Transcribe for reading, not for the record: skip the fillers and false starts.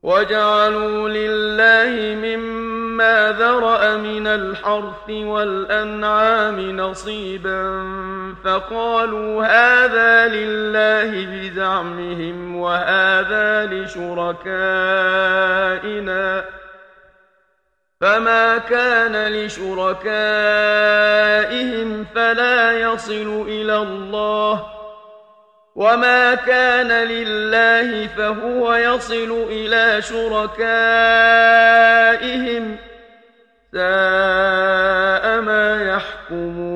وجعلوا لله مما ذرأ من الحرث والأنعام نصيبا فقالوا هذا لله بزعمهم وهذا لشركائنا فما كان لشركائهم فلا يصل إلى الله وما كان لله فهو يصل إلى شركائهم ساء ما يحكمون